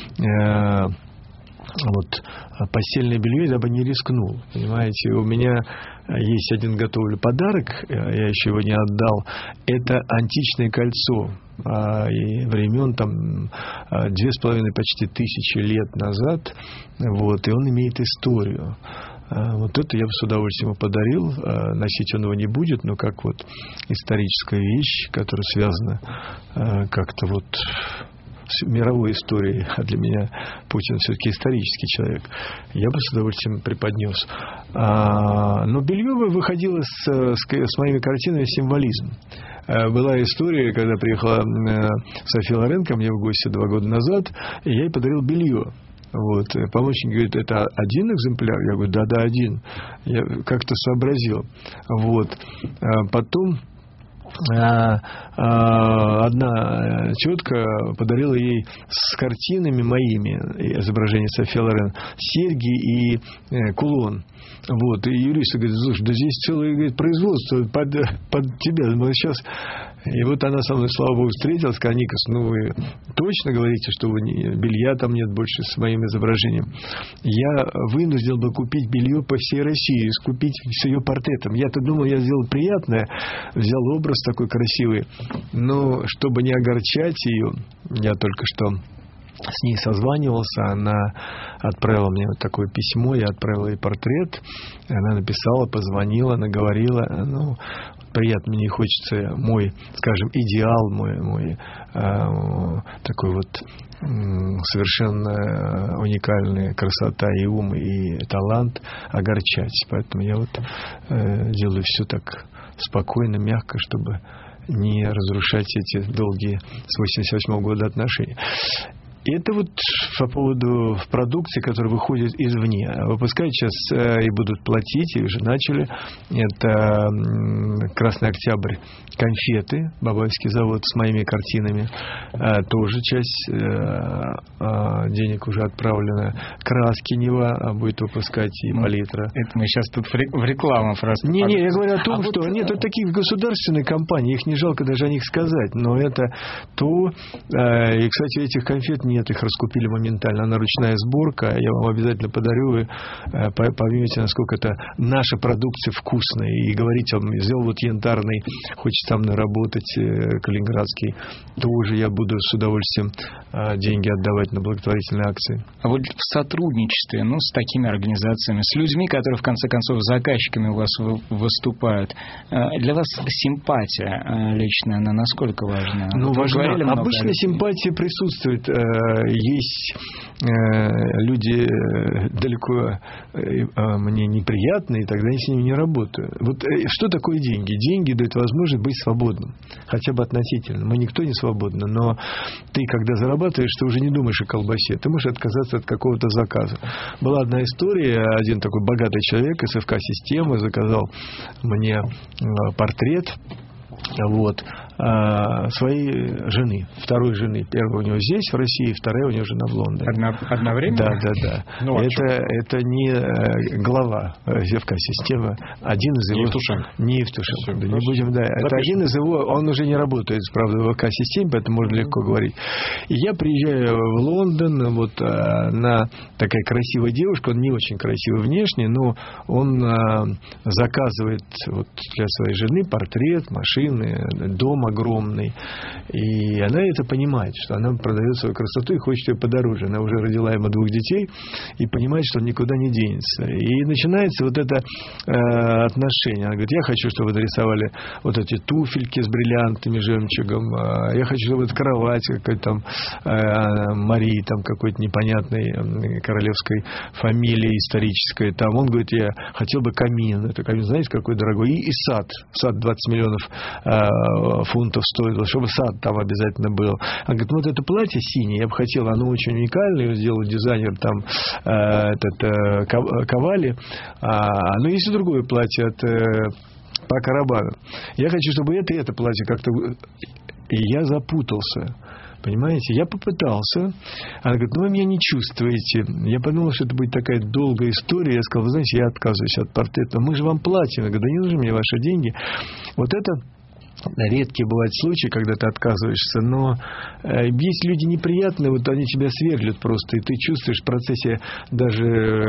Э- Вот постельное белье я бы не рискнул. Понимаете, у меня есть один готовлю подарок, я еще его не отдал. Это античное кольцо. И времен там две с половиной почти тысячи лет назад. Вот, и он имеет историю. Вот это я бы с удовольствием ему подарил. Носить он его не будет, но как вот историческая вещь, которая связана как-то вот с мировой историей, а для меня Путин все-таки исторический человек, я бы с удовольствием преподнес. А, но белье выходило с, с, с моими картинами символизм. А, была история, когда приехала София Лорен ко мне в гости два года назад, и я ей подарил белье. Вот. Помощник говорит, это один экземпляр? Я говорю, да-да, один. Я как-то сообразил. Вот. А потом одна тетка подарила ей с картинами моими, изображение Софии Лорен, серьги и кулон. Вот. И юрист говорит, слушай, да здесь целое, говорит, производство под, под тебя. Мы сейчас... И вот она со мной, слава богу, встретилась, сказала, Никос, ну вы точно говорите, что вы не, белья там нет больше с моим изображением? Я вынужден был купить белье по всей России, скупить с ее портретом. Я-то думал, я сделал приятное, взял образ такой красивый, но чтобы не огорчать ее, я только что с ней созванивался, она отправила мне вот такое письмо, я отправил ей портрет, она написала, позвонила, наговорила, ну, приятно, мне хочется мой, скажем, идеал, мой, мой э, такой вот э, совершенно уникальная красота и ум, и талант огорчать, поэтому я вот э, делаю все так спокойно, мягко, чтобы не разрушать эти долгие с восемьдесят восьмого года отношения. И это вот по поводу продукции, которая выходит извне. Выпускают сейчас и будут платить, и уже начали. Это «Красный Октябрь», конфеты, Бабаевский завод с моими картинами. Тоже часть денег уже отправлена. Краски Нева будет выпускать и палитра. Это мы сейчас тут в рекламу просто. Не, не, я говорю о том, а что вот... нет, это такие государственные компании, их не жалко даже о них сказать, но это то, и, кстати, этих конфет нет, их раскупили моментально, она ручная сборка, я вам обязательно подарю, вы поймете, насколько это наша продукция вкусная, и говорить вам, сделал вот янтарный, хочет там наработать калининградский, тоже я буду с удовольствием деньги отдавать на благотворительные акции. А вот в сотрудничестве, ну, с такими организациями, с людьми, которые, в конце концов, заказчиками у вас выступают, для вас симпатия личная, она насколько важна? Ну, вот важна. Обычно симпатия присутствует. Есть люди далеко мне неприятные, тогда я с ними не работаю. Вот что такое деньги? Деньги дают возможность быть свободным, хотя бы относительно. Мы никто не свободны, но ты, когда зарабатываешь, ты уже не думаешь о колбасе, ты можешь отказаться от какого-то заказа. Была одна история, один такой богатый человек из СФК-системы заказал мне портрет, вот, своей жены, второй жены. Первая у него здесь, в России, вторая у него жена в Лондоне. Одно, одновременно? Да, да, да. Ну, это, это не глава СФК-системы, один из его... Не Евтушенко. Не Евтушенко. Да, не будем, да. Это один из его... Он уже не работает, правда, в ВК-системе, поэтому можно легко говорить. И я приезжаю в Лондон, вот на такая красивая девушка, он не очень красивый внешне, но он заказывает вот для своей жены портрет, машины, дом огромный. И она это понимает, что она продает свою красоту и хочет ее подороже. Она уже родила ему двух детей и понимает, что он никуда не денется. И начинается вот это э, отношение. Она говорит, я хочу, чтобы вы нарисовали вот эти туфельки с бриллиантами, жемчугом. Я хочу, чтобы это кровать какой-то там э, Марии, там какой-то непонятной королевской фамилии исторической. Там он говорит, я хотел бы камин. Это камин, знаете, какой дорогой. И, и сад. Сад двадцать миллионов э, фунтов стоит, чтобы сад там обязательно был. Она говорит, ну вот это платье синее, я бы хотел, оно очень уникальное, его сделал дизайнер там э, этот э, Ковали, а, но есть и другое платье от э, Пако Рабано. Я хочу, чтобы это и это платье как-то... И я запутался. Понимаете, я попытался. Она говорит, ну вы меня не чувствуете. Я подумал, что это будет такая долгая история. Я сказал, вы знаете, я отказываюсь от портрета. Мы же вам платим. Я говорю, да не нужны мне ваши деньги. Вот это редкие бывают случаи, когда ты отказываешься, но э, есть люди неприятные, вот они тебя сверлят просто, и ты чувствуешь в процессе даже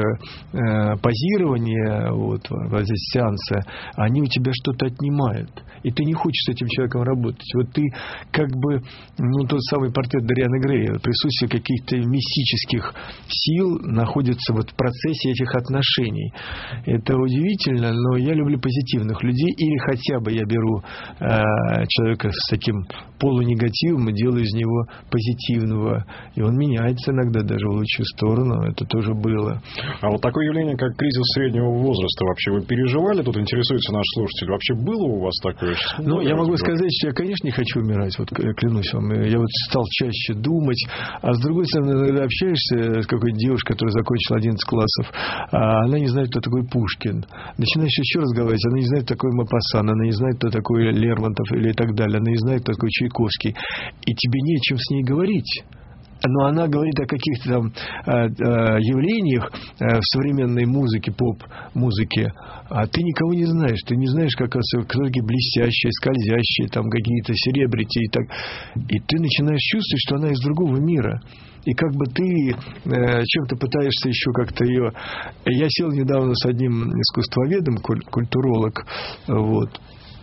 э, позирования, вот, в процессе сеанса, они у тебя что-то отнимают, и ты не хочешь с этим человеком работать. Вот ты как бы, ну, тот самый портрет Дориана Грея, присутствие каких-то мистических сил находится вот в процессе этих отношений. Это удивительно, но я люблю позитивных людей, или хотя бы я беру э, человека с таким полунегативом и делаю из него позитивного. И он меняется иногда даже в лучшую сторону. Это тоже было. А вот такое явление, как кризис среднего возраста, вообще вы переживали? Тут интересуется наш слушатель. Вообще было у вас такое? Ну, я могу сказать, что я, конечно, не хочу умирать. Вот клянусь вам. Я вот стал чаще думать. А с другой стороны, когда общаешься с какой-то девушкой, которая закончила одиннадцать классов, а она не знает, кто такой Пушкин. Начинаешь еще разговаривать, она не знает, кто такой Мопассан, она не знает, кто такой Лермонтов или так далее. Она не знает, кто такой Чайковский. И тебе не о чем с ней говорить. Но она говорит о каких-то там э, э, явлениях э, в современной музыке, поп-музыке, а ты никого не знаешь. Ты не знаешь, как кто такие блестящие, скользящие, там какие-то серебрити и так. И ты начинаешь чувствовать, что она из другого мира. И как бы ты э, чем-то пытаешься еще как-то ее... Я сел недавно с одним искусствоведом, куль- культуролог, вот,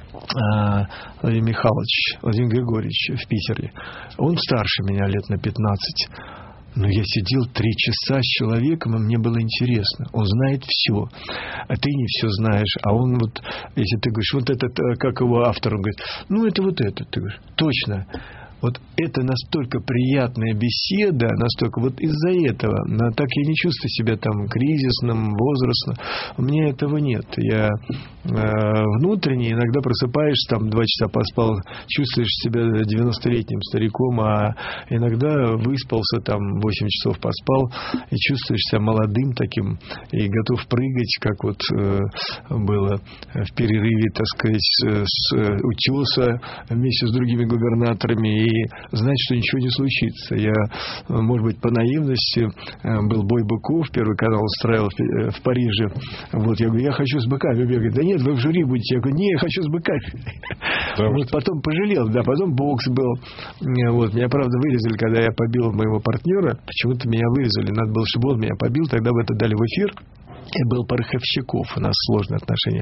Владимир Михайлович, Владимир Григорьевич в Питере. Он старше меня лет на пятнадцать. Но я сидел три часа с человеком, и мне было интересно. Он знает все. А ты не все знаешь. А он вот, если ты говоришь, вот этот, как его автор, он говорит, ну это вот это. Ты говоришь, точно. Вот это настолько приятная беседа, настолько вот из-за этого, но так я не чувствую себя там кризисным, возрастным. У меня этого нет. Я э, внутренне иногда просыпаешься, там два часа поспал, чувствуешь себя девяностолетним стариком, а иногда выспался, там восемь часов поспал, и чувствуешь себя молодым таким, и готов прыгать, как вот э, было в перерыве, так сказать, с утеса вместе с другими губернаторами, и знать, что ничего не случится. Я, может быть, по наивности, был бой быков, Первый канал устраивал в Париже. Вот, я говорю, я хочу с быками бегать. Да нет, вы в жюри будете. Я говорю, не, я хочу с быками. Да, вот потом пожалел, да, потом бокс был. Вот, меня, правда, вырезали, когда я побил моего партнера. Почему-то меня вырезали. Надо было, чтобы он меня побил, тогда бы это дали в эфир. И был Пороховщиков, у нас сложные отношения,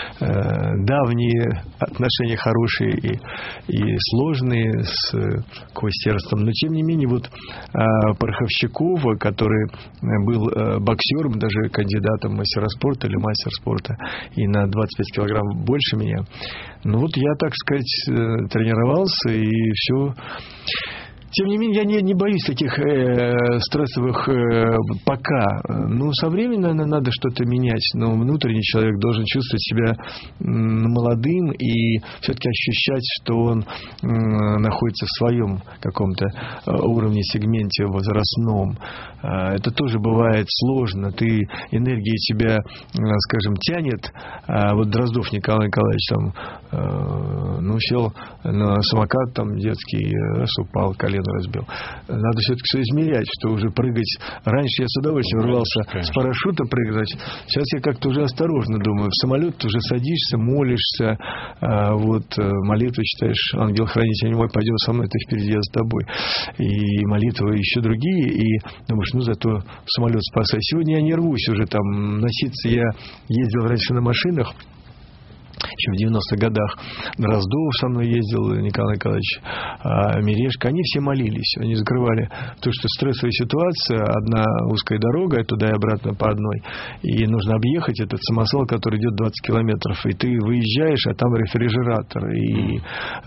э, давние отношения хорошие и, и сложные с Костерством, но тем не менее вот э, Пороховщикова, который был э, боксером, даже кандидатом в мастера спорта или мастер спорта, и на двадцать пять килограмм больше меня, ну вот я, так сказать, э, тренировался и все. Тем не менее, я не, не боюсь таких э, стрессовых э, пока. Ну, со временем, наверное, надо что-то менять. Но внутренний человек должен чувствовать себя м, молодым и все-таки ощущать, что он м, находится в своем каком-то э, уровне, сегменте возрастном. Э, это тоже бывает сложно. Ты, энергия тебя, э, скажем, тянет. А вот Дроздов Николай Николаевич там, э, ну, сел на самокат там детский, раз упал, колено разбил. Надо все-таки все измерять, что уже прыгать. Раньше я с удовольствием рвался с парашюта прыгать. Сейчас я как-то уже осторожно думаю. В самолет ты уже садишься, молишься, а вот молитвы читаешь. Ангел-хранитель мой, пойдем со мной, ты впереди, я с тобой. И молитвы еще другие. И думаешь, ну зато самолет спасай. Сегодня я не рвусь уже там носиться. Я ездил раньше на машинах. Еще в девяностых годах Дроздов со мной ездил, Николай Николаевич, а Мирешка. Они все молились. Они закрывали то, что стрессовая ситуация, одна узкая дорога, туда и обратно по одной. И нужно объехать этот самосвал, который идет двадцать километров. И ты выезжаешь, а там рефрижератор. И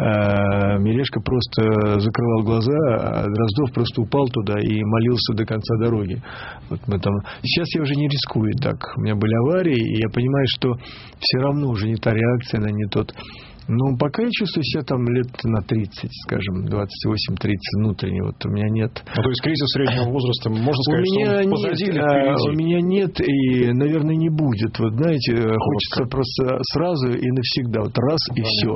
а, Мирешка просто закрывал глаза, а Дроздов просто упал туда и молился до конца дороги. Вот мы там... Сейчас я уже не рискую так. У меня были аварии, и я понимаю, что все равно уже не та реакция, она не тот. Ну, пока я чувствую себя там лет на тридцать, скажем, двадцать восемь тридцать внутренне. Вот у меня нет. Ну, то есть кризис среднего возраста, можно сказать, у меня что он позади нет, или впереди? У меня нет и, наверное, не будет. Вот знаете, вот хочется как. Просто сразу и навсегда. Вот раз и все.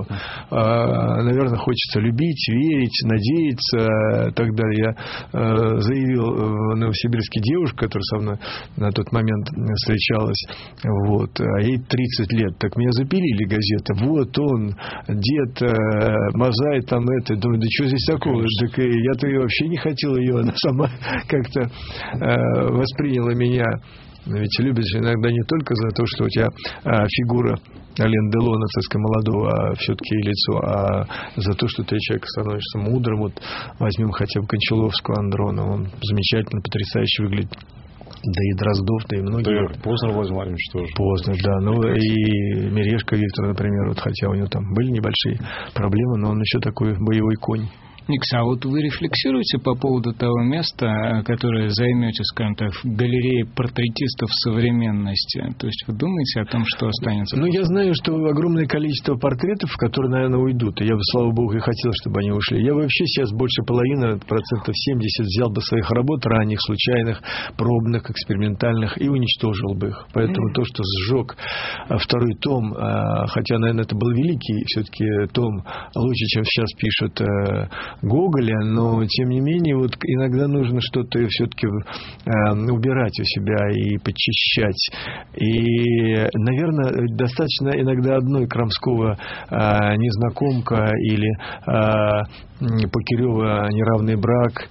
А, наверное, хочется любить, верить, надеяться и так далее. Я а, заявил в Новосибирске девушку, которая со мной на тот момент встречалась, вот, а ей тридцать лет. Так меня запилили газеты. Вот он, дед, э, Мазай, там это. Думаю, да что здесь такого? Так я-то ее вообще не хотел ее. Она сама как-то э, восприняла меня. Ведь любишь иногда не только за то, что у тебя э, фигура Ален Дело нацистского молодого, а все-таки лицо, а за то, что ты человек становишься мудрым. Вот возьмем хотя бы Кончаловского Андрона. Он замечательно, потрясающе выглядит. Да и Дроздов, да и многие. Да, Познер Владимир Владимирович тоже. Познер, да. Ну и Мирешка Виктор, например, вот, хотя у него там были небольшие проблемы, но он еще такой боевой конь. Никс, а вот вы рефлексируете по поводу того места, которое займете, скажем так, в галерее портретистов современности? То есть вы думаете о том, что останется? Ну, я знаю, что огромное количество портретов, которые, наверное, уйдут. И я бы, слава богу, и хотел, чтобы они ушли. Я вообще сейчас больше половины, процентов семьдесят, взял бы своих работ ранних, случайных, пробных, экспериментальных и уничтожил бы их. Поэтому mm-hmm. то, что сжег второй том, хотя, наверное, это был великий все-таки том, лучше, чем сейчас пишут Гоголя, но тем не менее вот иногда нужно что-то все-таки э, убирать у себя и подчищать. И, наверное, достаточно иногда одной Крамского э, незнакомка или э, Покерева неравный брак,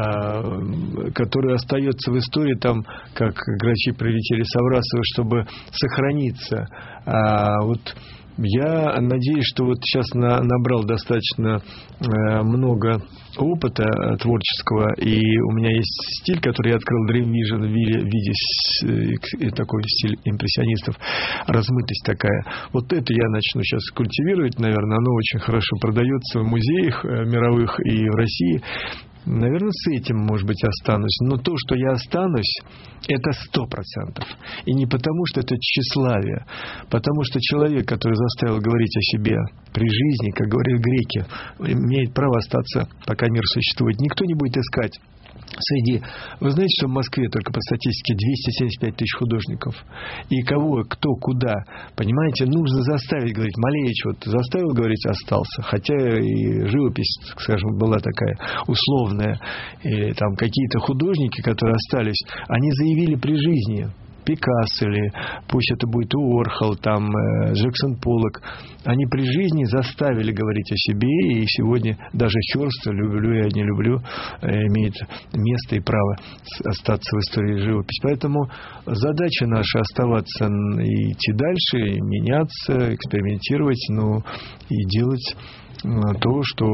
э, который остается в истории там, как грачи прилетели с Аврасова, чтобы сохраниться. А вот Я надеюсь, что вот сейчас на, набрал достаточно э, много опыта э, творческого, и у меня есть стиль, который я открыл Dream Vision в виде, в виде э, такой стиль импрессионистов, размытость такая. Вот это я начну сейчас культивировать, наверное, оно очень хорошо продается в музеях э, мировых и в России. Наверное, с этим, может быть, останусь. Но то, что я останусь, это сто процентов. И не потому, что это тщеславие. Потому что человек, который заставил говорить о себе при жизни, как говорили греки, имеет право остаться, пока мир существует. Никто не будет искать среди... Вы знаете, что в Москве только по статистике двести семьдесят пять тысяч художников? И кого, кто, куда? Понимаете, нужно заставить говорить. Малевич вот заставил говорить, остался. Хотя и живопись, скажем, была такая условная. И там какие-то художники, которые остались, они заявили при жизни... Пикассо или пусть это будет Уорхол, там э, Джексон Поллок, они при жизни заставили говорить о себе, и сегодня даже Хёрст, люблю я не люблю, э, имеет место и право остаться в истории живописи. Поэтому задача наша оставаться и идти дальше, и меняться, экспериментировать, ну и делать то, что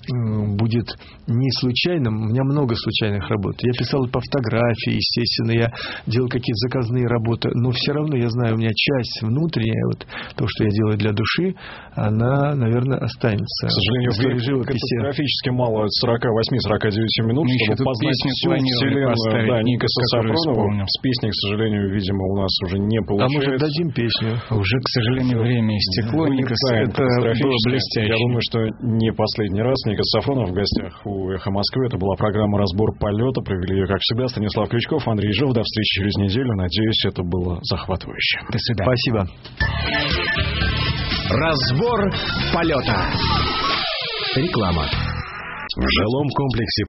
будет не случайным. У меня много случайных работ. Я писал по фотографии, естественно, я делал какие-то заказные работы, но все равно я знаю, у меня часть внутренняя, вот то, что я делаю для души, она, наверное, останется. К сожалению, времени катастрофически мало, сорок восемь — сорок девять минут, мы чтобы познать всю вселенную, да, Никаса Сафронова. С песней, к сожалению, видимо, у нас уже не получается. А может, дадим песню? Уже, к сожалению, время истекло. Никас, это было блестяще. Я думаю, что не последний раз. Никас Сафронов в гостях у «Эхо Москвы». Это была программа «Разбор полета». Провели ее, как всегда, Станислав Крючков, Андрей Ежов. До встречи через неделю. Надеюсь, это было захватывающе. До свидания. Спасибо. Разбор полета. Реклама. В жилом комплексе